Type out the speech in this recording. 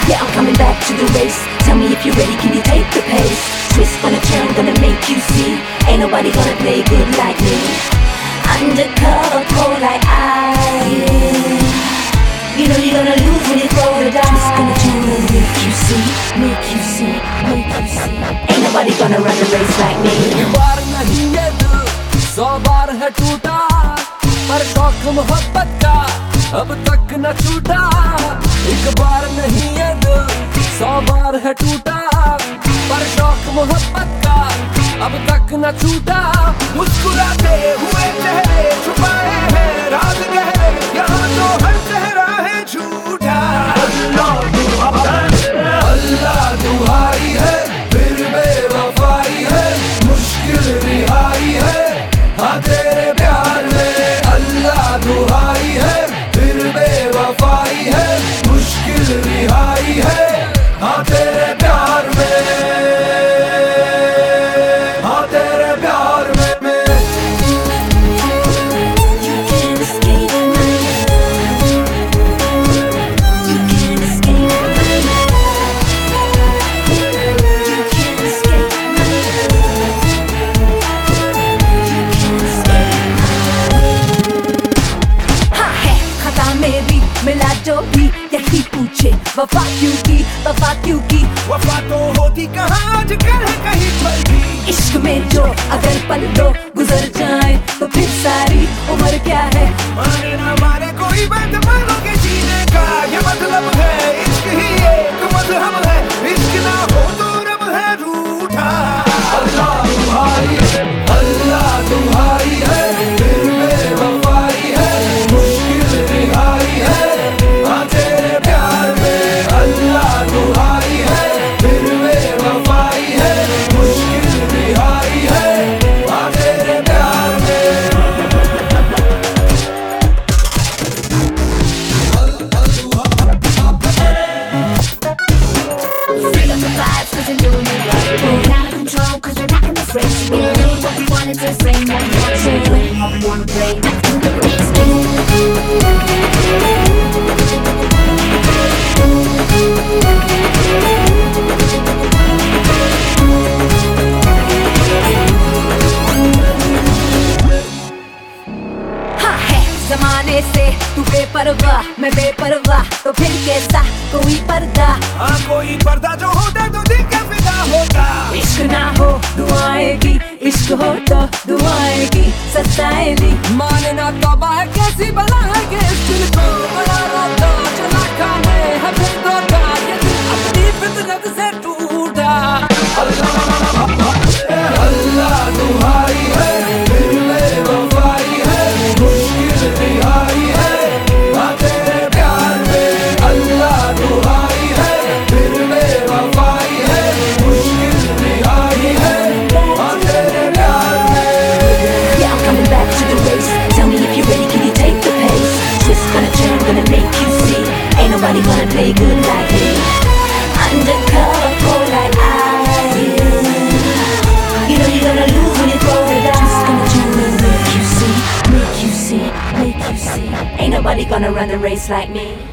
Yeah, I'm coming back to the race. Tell me if you're ready, can you take the pace? Twist, gonna turn, gonna make you see. Ain't nobody gonna play good like me. Undercover, cold like ice. You know you're gonna lose when you throw the dice. Twist, gonna turn, gonna make you see. Make you see, make you see. Ain't nobody gonna run a race like me. एक बार नहीं ये दिल 100 बार है टूटा, पर शौक मोहब्बत का अब तक न छूटा। एक बार नहीं ये दिल 100 बार है टूटा, पर शौक मोहब्बत का अब तक न छूटा। मुस्कुराते हुए चेहरे छुपाए हैं राज गहरे, यहाँ तो हर चेहरा है झूठा। अल्लाह दुहाई है, फिर बेवफाई है, मुश्किल रिहाई है हाँ तेरे प्यार में। अल्लाह दुहाई है, फिर बेवफाई है, मुश्किल रिहाई है हाँ तेरे प्यार में, हाँ तेरे प्यार में। You can't escape my love. You can't escape my love. You can't escape my love. You can't escape my love. हाँ है खता मेरी, मिला जो भी यही पूछे वफा क्यों की, वफा क्यों की। वफा तो होती कहाँ आजकल है कहीं पर भी। इश्क में जो अगर पल दो गुजर जाए तो फिर सारी उम्र क्या है। माने ना माने कोई बात मानोगे जीने का ये मतलब है। इश्क ही एक मजहब है, इश्क ना हो तो रब है रूठा। अल्लाह तुम्हारी है, अल्लाह तुम्हारी है, फिर बेवफाई है, मुश्किल रिहाई है हाँ तेरे प्यार में। अल्लाह तुम्हारी है, फिर बेवफाई है, मुश्किल रिहाई है हाँ तेरे प्यार में। Feel up the vibes 'cause you're doing it right. We're out of control 'cause we're back in this race. We doing what we wanted to say, what we want to say, how we wanna play. Let's do the race. हाँ है जमाने से तू बेपरवाह, मैं बेपरवाह, तो फिर कैसा कोई पर्दा। हाँ कोई पर्दा जो होता तो दिल का फिदा होता। इश्क ना हो दुआएं की, इश्क हो तो दुआएं की सताएंगी। मानना तौबा है कैसी बला है कि इस दिल को बड़ा रोता चला खाने है फिर धोखा, ये दिल अपनी फितरत से टूटा। अल्लाह तुम्हारी है, फिर बेवफाई है, मुश्किल रिहाई है हाँ तेरे प्यार में। अल्लाह तुम्हारी है, फिर बेवफाई है, मुश्किल रिहाई है हाँ तेरे प्यार में। Yeah, I'm coming back to the race. Tell me if you're ready, can you take the pace? Twist, gonna turn, gonna make you see. Ain't nobody gonna play good like me. Undercover, cold like ice. You know you're gonna lose when you throw the dice. Twist, gonna turn, gonna make you see, make you see, make you see. Ain't nobody gonna run the race like me.